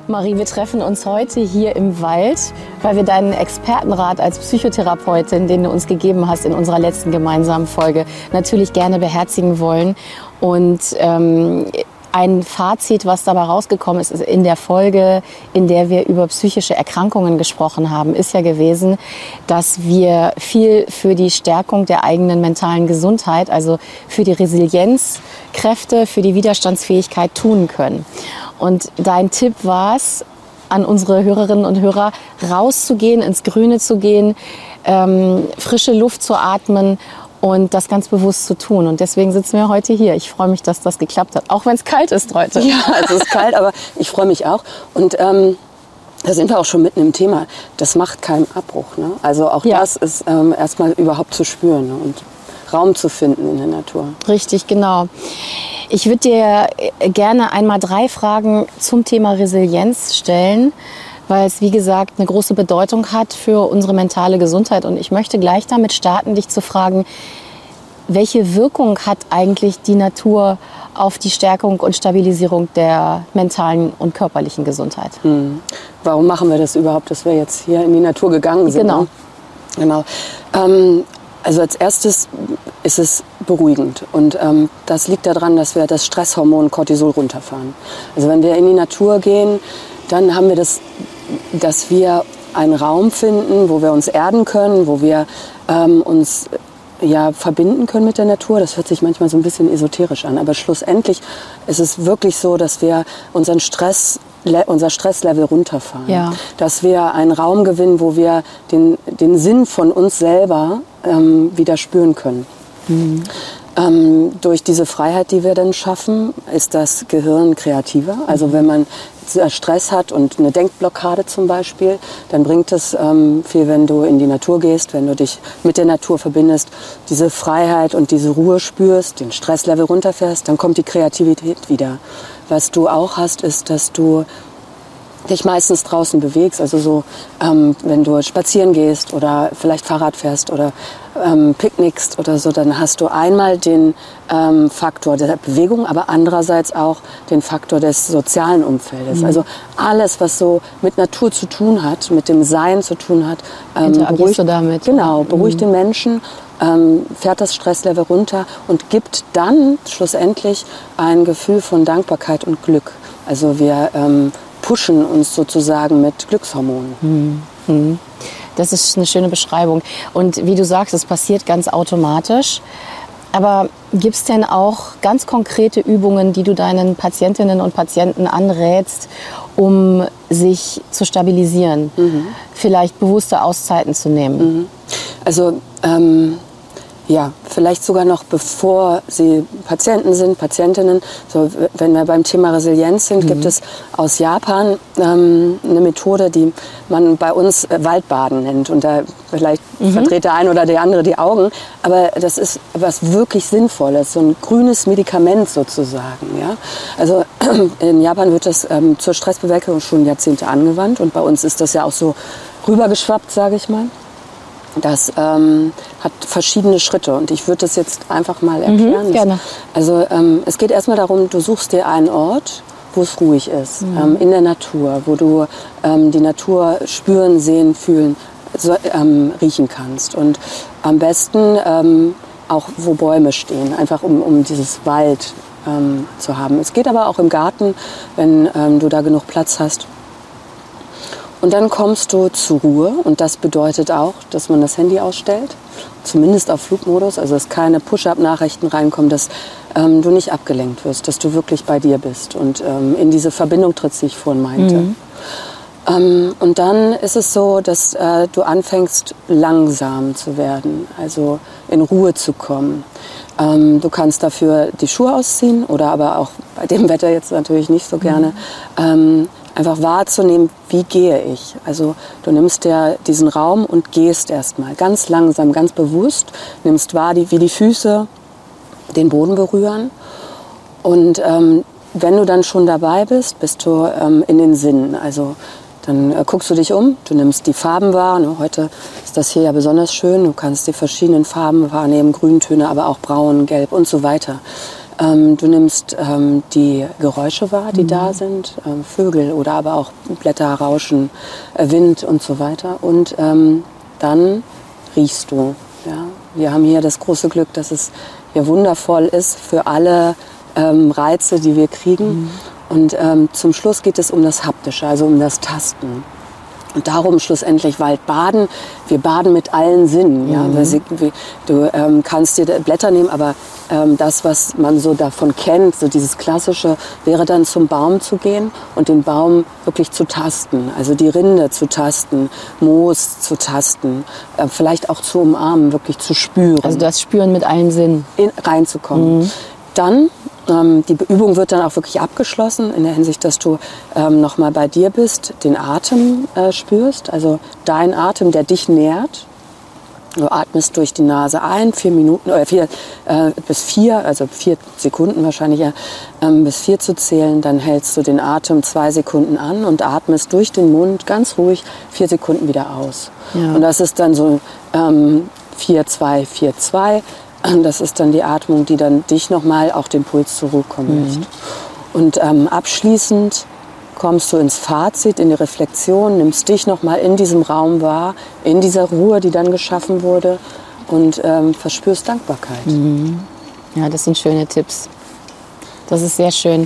Marie, wir treffen uns heute hier im Wald, weil wir deinen Expertenrat als Psychotherapeutin, den du uns gegeben hast in unserer letzten gemeinsamen Folge, natürlich gerne beherzigen wollen. Und ein Fazit, was dabei rausgekommen ist in der Folge, in der wir über psychische Erkrankungen gesprochen haben, ist ja gewesen, dass wir viel für die Stärkung der eigenen mentalen Gesundheit, also für die Resilienzkräfte, für die Widerstandsfähigkeit tun können. Und dein Tipp war es, an unsere Hörerinnen und Hörer rauszugehen, ins Grüne zu gehen, frische Luft zu atmen und das ganz bewusst zu tun. Und deswegen sitzen wir heute hier. Ich freue mich, dass das geklappt hat, auch wenn es kalt ist heute. Ja, es ist kalt, aber ich freue mich auch. Und da sind wir auch schon mitten im Thema. Das macht keinen Abbruch. Ne? Also auch das ist erstmal überhaupt zu spüren, ne? Und Raum zu finden in der Natur. Richtig, genau. Ich würde dir gerne einmal 3 Fragen zum Thema Resilienz stellen, weil es, wie gesagt, eine große Bedeutung hat für unsere mentale Gesundheit. Und ich möchte gleich damit starten, dich zu fragen, welche Wirkung hat eigentlich die Natur auf die Stärkung und Stabilisierung der mentalen und körperlichen Gesundheit? Warum machen wir das überhaupt, dass wir jetzt hier in die Natur gegangen sind? Genau. Ne? Genau. Also als erstes ist es beruhigend. Und das liegt daran, dass wir das Stresshormon Cortisol runterfahren. Also wenn wir in die Natur gehen, dann haben wir das, dass wir einen Raum finden, wo wir uns erden können, wo wir uns verbinden können mit der Natur. Das hört sich manchmal so ein bisschen esoterisch an, aber schlussendlich ist es wirklich so, dass wir unser Stresslevel runterfahren. Ja. Dass wir einen Raum gewinnen, wo wir den Sinn von uns selber wieder spüren können. Durch diese Freiheit, die wir dann schaffen, ist das Gehirn kreativer. Also wenn man Stress hat und eine Denkblockade zum Beispiel, dann bringt es viel, wenn du in die Natur gehst, wenn du dich mit der Natur verbindest, diese Freiheit und diese Ruhe spürst, den Stresslevel runterfährst, dann kommt die Kreativität wieder. Was du auch hast, ist, dass du dich meistens draußen bewegst, also so, wenn du spazieren gehst oder vielleicht Fahrrad fährst oder picknickst oder so, dann hast du einmal den Faktor der Bewegung, aber andererseits auch den Faktor des sozialen Umfeldes. Also alles, was so mit Natur zu tun hat, mit dem Sein zu tun hat, interagierst du damit? Genau, beruhigt den Menschen, fährt das Stresslevel runter und gibt dann schlussendlich ein Gefühl von Dankbarkeit und Glück. Also wir pushen uns sozusagen mit Glückshormonen. Das ist eine schöne Beschreibung. Und wie du sagst, es passiert ganz automatisch. Aber gibt es denn auch ganz konkrete Übungen, die du deinen Patientinnen und Patienten anrätst, um sich zu stabilisieren? Vielleicht bewusste Auszeiten zu nehmen? Also vielleicht sogar noch bevor sie Patienten sind, Patientinnen. So, wenn wir beim Thema Resilienz sind, gibt es aus Japan eine Methode, die man bei uns Waldbaden nennt. Und da vielleicht verdreht der eine oder der andere die Augen. Aber das ist was wirklich Sinnvolles, so ein grünes Medikament sozusagen. Ja? Also in Japan wird das zur Stressbewältigung schon Jahrzehnte angewandt. Und bei uns ist das ja auch so rübergeschwappt, sage ich mal. Das hat verschiedene Schritte und ich würde das jetzt einfach mal erklären. Gerne. Also es geht erstmal darum, du suchst dir einen Ort, wo es ruhig ist, in der Natur, wo du die Natur spüren, sehen, fühlen, riechen kannst. Und am besten auch, wo Bäume stehen, einfach um dieses Wald zu haben. Es geht aber auch im Garten, wenn du da genug Platz hast. Und dann kommst du zur Ruhe und das bedeutet auch, dass man das Handy ausstellt, zumindest auf Flugmodus, also dass keine Push-up-Nachrichten reinkommen, dass du nicht abgelenkt wirst, dass du wirklich bei dir bist und in diese Verbindung trittst, die ich vorhin meinte. Und dann ist es so, dass du anfängst langsam zu werden, also in Ruhe zu kommen. Du kannst dafür die Schuhe ausziehen oder aber auch bei dem Wetter jetzt natürlich nicht so gerne, einfach wahrzunehmen, wie gehe ich. Also du nimmst dir diesen Raum und gehst erstmal ganz langsam, ganz bewusst, nimmst wahr, wie die Füße den Boden berühren. Und wenn du dann schon dabei bist, bist du in den Sinnen. Also dann guckst du dich um, du nimmst die Farben wahr. Ne? Heute ist das hier ja besonders schön. Du kannst die verschiedenen Farben wahrnehmen, Grüntöne, aber auch braun, gelb und so weiter. Du nimmst die Geräusche wahr, die da sind, Vögel oder aber auch Blätter rauschen, Wind und so weiter. Und dann riechst du. Ja? Wir haben hier das große Glück, dass es hier wundervoll ist für alle Reize, die wir kriegen. Und zum Schluss geht es um das Haptische, also um das Tasten. Und darum schlussendlich Waldbaden. Wir baden mit allen Sinnen. Ja? Du kannst dir Blätter nehmen, aber das, was man so davon kennt, so dieses Klassische, wäre dann zum Baum zu gehen und den Baum wirklich zu tasten. Also die Rinde zu tasten, Moos zu tasten, vielleicht auch zu umarmen, wirklich zu spüren. Also das Spüren mit allen Sinnen. Reinzukommen. Dann die Übung wird dann auch wirklich abgeschlossen in der Hinsicht, dass du nochmal bei dir bist, den Atem spürst, also dein Atem, der dich nährt. Du atmest durch die Nase ein, 4 Minuten oder 4 bis 4, also 4 Sekunden wahrscheinlich, bis 4 zu zählen. Dann hältst du den Atem 2 Sekunden an und atmest durch den Mund ganz ruhig 4 Sekunden wieder aus. Ja. Und das ist dann so 4-2, 4-2. Das ist dann die Atmung, die dann dich nochmal auch den Puls zur Ruhe kommen lässt. Und abschließend kommst du ins Fazit, in die Reflexion, nimmst dich nochmal in diesem Raum wahr, in dieser Ruhe, die dann geschaffen wurde und verspürst Dankbarkeit. Ja, das sind schöne Tipps. Das ist sehr schön.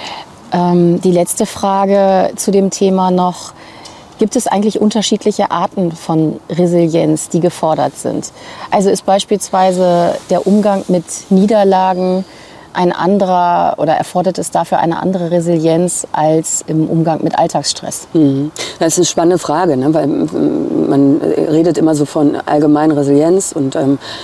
Die letzte Frage zu dem Thema noch. Gibt es eigentlich unterschiedliche Arten von Resilienz, die gefordert sind? Also ist beispielsweise der Umgang mit Niederlagen ein anderer oder erfordert es dafür eine andere Resilienz als im Umgang mit Alltagsstress? Das ist eine spannende Frage, ne? Weil man redet immer so von allgemeinen Resilienz und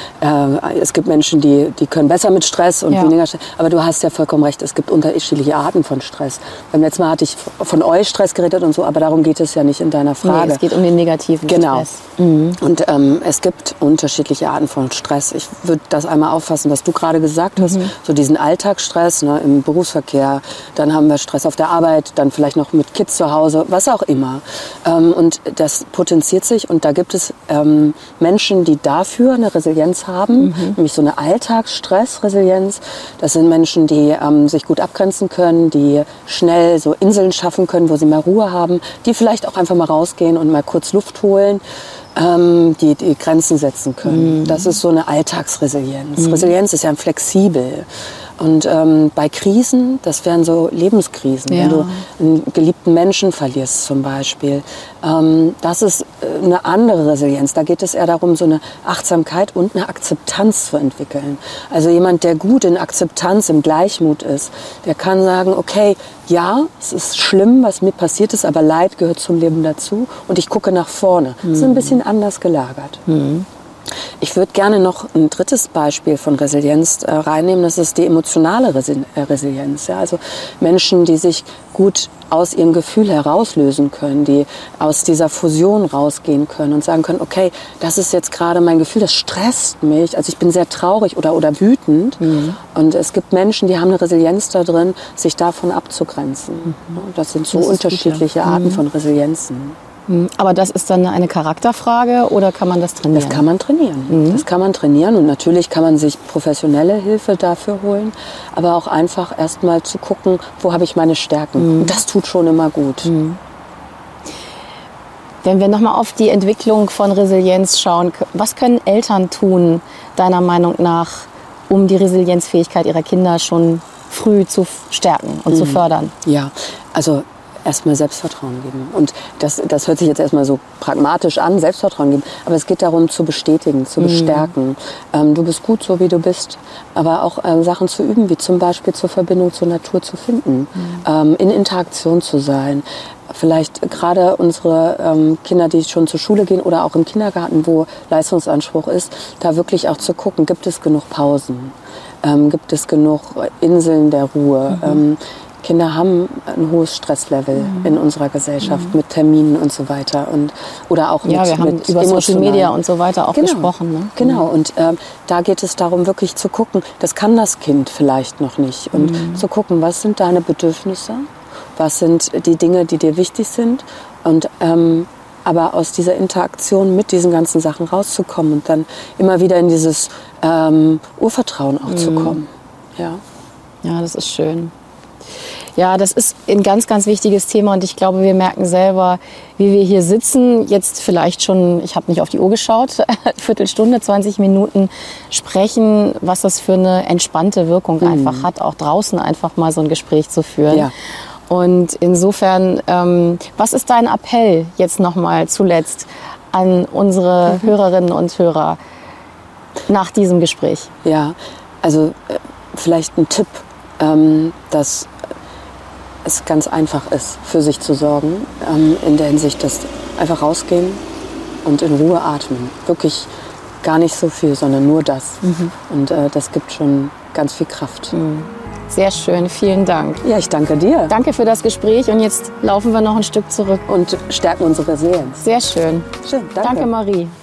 es gibt Menschen, die können besser mit Stress und weniger Stress. Aber du hast ja vollkommen recht, es gibt unterschiedliche Arten von Stress. Beim letzten Mal hatte ich von euch Stress geredet und so, aber darum geht es ja nicht in deiner Frage. Nee, es geht um den negativen Stress. Und es gibt unterschiedliche Arten von Stress. Ich würde das einmal auffassen, was du gerade gesagt hast, so diesen Alltagsstress, ne, im Berufsverkehr, dann haben wir Stress auf der Arbeit, dann vielleicht noch mit Kids zu Hause, was auch immer. Und das potenziert sich und da gibt es Menschen, die dafür eine Resilienz haben, nämlich so eine Alltagsstress-Resilienz. Das sind Menschen, die sich gut abgrenzen können, die schnell so Inseln schaffen können, wo sie mehr Ruhe haben, die vielleicht auch einfach mal rausgehen und mal kurz Luft holen. Die Grenzen setzen können. Das ist so eine Alltagsresilienz. Resilienz ist ja flexibel. Und bei Krisen, das wären so Lebenskrisen, wenn du einen geliebten Menschen verlierst zum Beispiel, das ist eine andere Resilienz. Da geht es eher darum, so eine Achtsamkeit und eine Akzeptanz zu entwickeln. Also jemand, der gut in Akzeptanz, im Gleichmut ist, der kann sagen, okay, ja, es ist schlimm, was mir passiert ist, aber Leid gehört zum Leben dazu und ich gucke nach vorne. Das ist ein bisschen anders gelagert. Ich würde gerne noch ein drittes Beispiel von Resilienz reinnehmen. Das ist die emotionale Resilienz. Ja? Also Menschen, die sich gut aus ihrem Gefühl herauslösen können, die aus dieser Fusion rausgehen können und sagen können, okay, das ist jetzt gerade mein Gefühl, das stresst mich. Also ich bin sehr traurig oder wütend. Und es gibt Menschen, die haben eine Resilienz da drin, sich davon abzugrenzen. Das sind so unterschiedliche Arten von Resilienzen. Aber das ist dann eine Charakterfrage oder kann man das trainieren? Das kann man trainieren. Das kann man trainieren und natürlich kann man sich professionelle Hilfe dafür holen, aber auch einfach erst mal zu gucken, wo habe ich meine Stärken. Das tut schon immer gut. Wenn wir nochmal auf die Entwicklung von Resilienz schauen, was können Eltern tun, deiner Meinung nach, um die Resilienzfähigkeit ihrer Kinder schon früh zu stärken und zu fördern? Ja, also erstmal Selbstvertrauen geben. Und das hört sich jetzt erstmal so pragmatisch an, Selbstvertrauen geben. Aber es geht darum, zu bestätigen, zu bestärken. Du bist gut, so wie du bist. Aber auch Sachen zu üben, wie zum Beispiel zur Verbindung zur Natur zu finden. In Interaktion zu sein. Vielleicht gerade unsere Kinder, die schon zur Schule gehen oder auch im Kindergarten, wo Leistungsanspruch ist, da wirklich auch zu gucken, gibt es genug Pausen? Gibt es genug Inseln der Ruhe? Kinder haben ein hohes Stresslevel in unserer Gesellschaft mit Terminen und so weiter oder auch wir haben über Social Media und so weiter auch gesprochen. Ne? Genau, und da geht es darum, wirklich zu gucken, das kann das Kind vielleicht noch nicht und zu gucken, was sind deine Bedürfnisse, was sind die Dinge, die dir wichtig sind und aber aus dieser Interaktion mit diesen ganzen Sachen rauszukommen und dann immer wieder in dieses Urvertrauen auch zu kommen. Ja. Ja, das ist schön. Ja, das ist ein ganz, ganz wichtiges Thema und ich glaube, wir merken selber, wie wir hier sitzen, jetzt vielleicht schon, ich habe nicht auf die Uhr geschaut, Viertelstunde, 20 Minuten sprechen, was das für eine entspannte Wirkung einfach hat, auch draußen einfach mal so ein Gespräch zu führen. Ja. Und insofern, was ist dein Appell jetzt nochmal zuletzt an unsere Hörerinnen und Hörer nach diesem Gespräch? Ja, also vielleicht ein Tipp, dass es ganz einfach ist, für sich zu sorgen, in der Hinsicht, dass einfach rausgehen und in Ruhe atmen. Wirklich gar nicht so viel, sondern nur das. Und das gibt schon ganz viel Kraft. Sehr schön, vielen Dank. Ja, ich danke dir. Danke für das Gespräch und jetzt laufen wir noch ein Stück zurück. Und stärken unsere Resilienz. Sehr schön. Schön, danke. Danke, Marie.